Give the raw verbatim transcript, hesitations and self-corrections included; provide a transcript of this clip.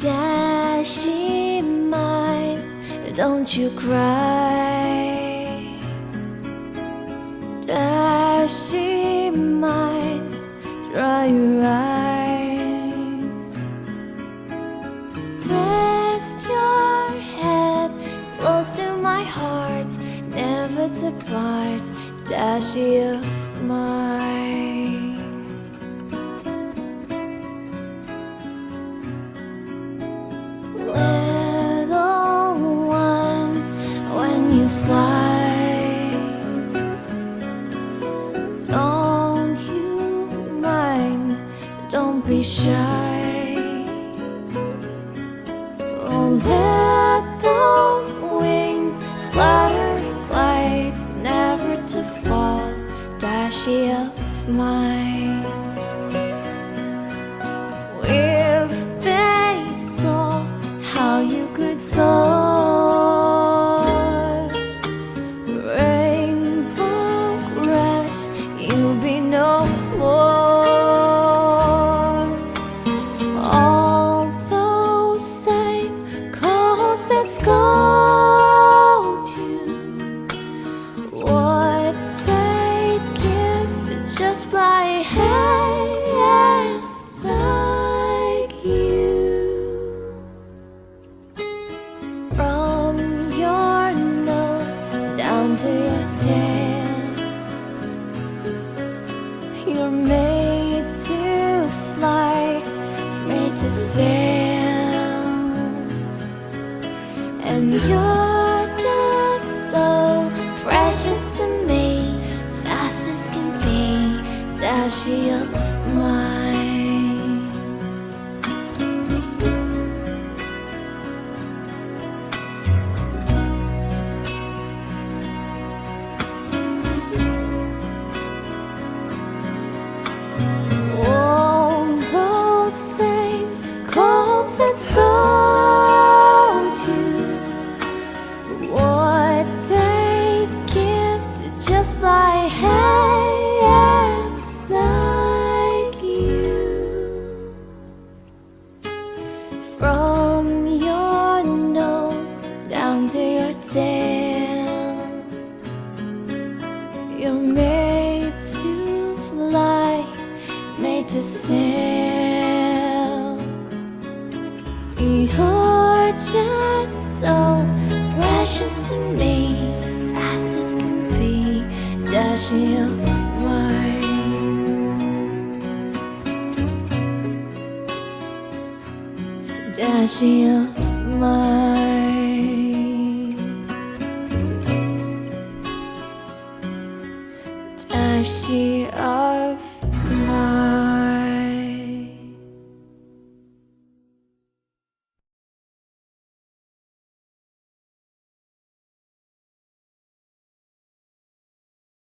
Dashing mine, don't you cry. Dashing mine, dry your eyes. Rest your head close to my heart, never to part. Dashing of mine. Little one, when you fly, don't you mind, don't be shy. Don't let those wings flutter and glide, never to fall. Dashing of mine. If they saw how you could soar, rainbow crash, you'll be no more. All those same calls that scold you, what they'd give to just fly ahead like you. From your nose down to your tail, you're made to fly, made to sail, and you're just so precious to me, fast as can be. Dashing of mine. Colds that scold you, what they'd give to just fly ahead like you. From your nose down to your tail, you're made to fly, made to sail. You're just so precious to me, fast as can be. Dashing of mine. Dashing of mine.